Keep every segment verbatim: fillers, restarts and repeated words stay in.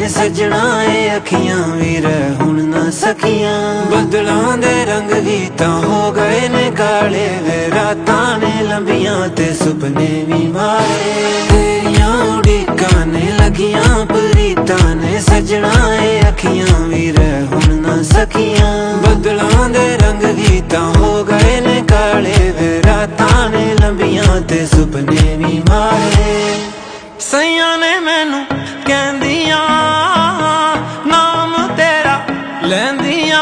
सजना ए अखियां भी रह हुण ना सकियां। बदलां दे रंग भी तां हो गए ने काले वे रातां ने लंबियां ते सुपने भी मारे। तेरियां उड़ीकां ने लगियां प्रीतां ने सजना ए अखियां भी रह हुण ना सकियां। बदलां दे रंग भी तां हो गए ने काले वे रातां ने लंबियां ते सुपने भी मारे। सैयां ने मैनू कहंदियां नाम तेरा लैंदियां,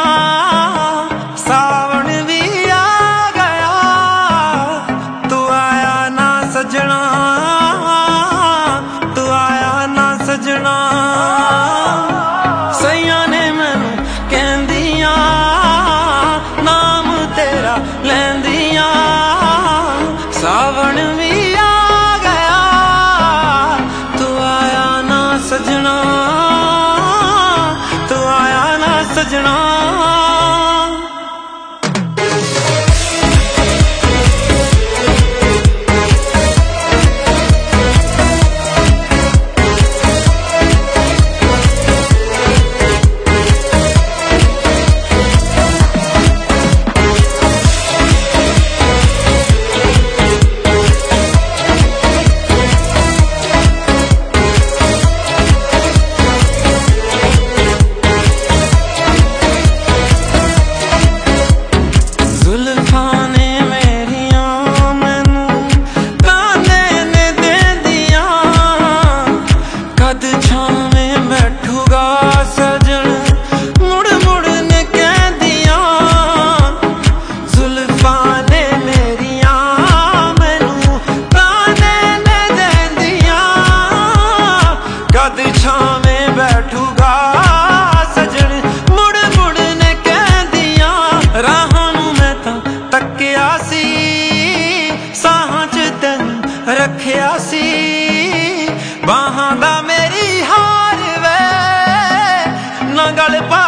सावन भी आ गया तू आया ना सजना, तू आया ना सजना। सैयां ने मैनू कहंदियां नाम तेरा लैंदियां, सावन भी सजना, तू आया ना सजना। रखिया सी बाहां दा मेरी हार वे ना गल पा